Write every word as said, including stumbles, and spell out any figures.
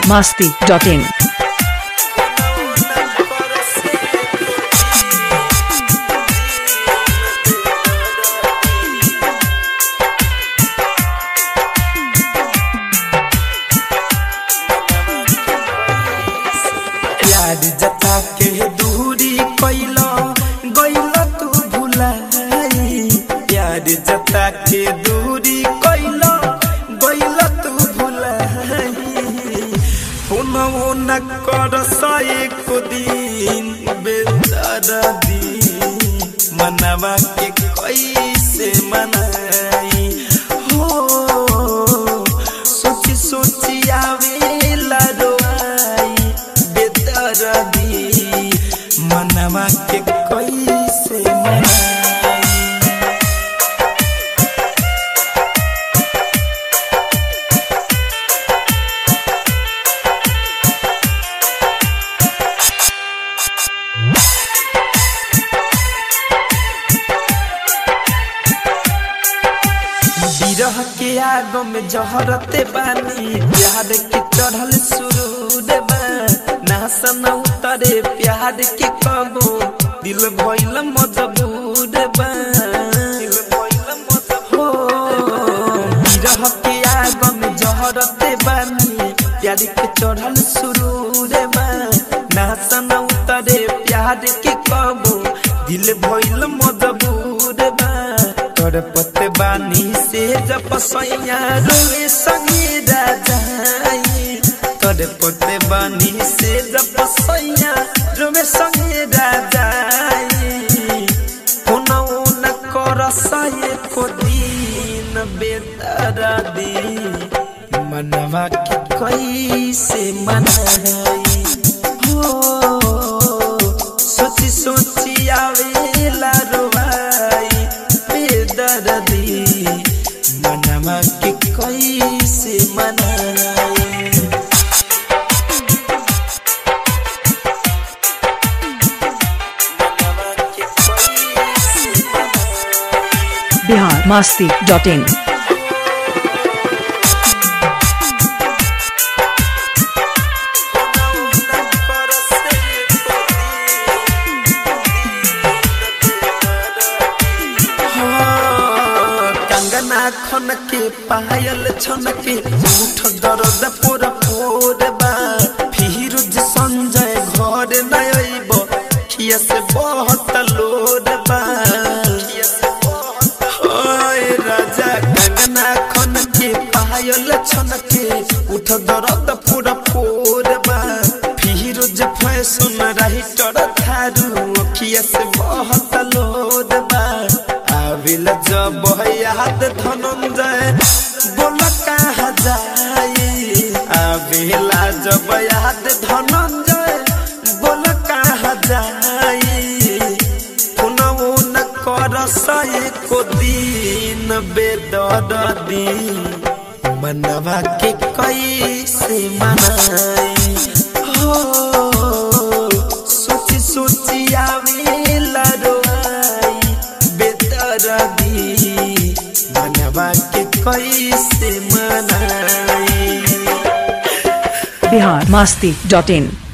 masti dot in. प्यार जता के दूरी कैला गैला तू भुलाई। प्यार जता के दूरी कैला गैला तू भुलाई। पुनः न कर एको दिन बेदर्दी मनवा के कैसे मनाई हो। सोची सोची आवेला रोआई बेदर्दी मनवा के कैसे मनाई। बिरह के आग में जहरते बानी प्यार के चढ़ल सुरूर बा। नासन उतरे प्यार के कबो दिल भइल मजबूर बा। हो बिरह के आग में जहरते बानी प्यार के चढ़ल सुरूर बा। नासन उतरे प्यार के कबो दिल भइल मजबूर बा। तड़पत बानी से जब सैया रोए संगे राजाई। तड़पत बानी से जब सैया रोए संगे राजाई। पुनः न कर एको दिन बेदर्दी मनवा के कैसे मनाई हो। सोची सोची आवेला रोवाई बेदर्दी मनवा के कैसे मनाई। Bihar masti dot in. खन के पायल छन के उठ दर्द पोर पोर बा। फिरोज संजय घर न आइब खिया से बहुत लोड बा। ओए राजा कंगना खन के पायल छन के उठ दर्द पोर पोर बा। फिरोज फैशन राइटर थारू खिया से बहुत लोड बा। आविल जब याद धनंजय बोल कहाँ जाई। आविला जब याद धनंजय बोल कहाँ जाई। पुनः न कर एको दिन बेदर्दी मनवा के कैसे मनाई हो। सोची सोची आवेला रोआई बेदर्दी मनवा के कैसे मनाई। Bihar masti dot in.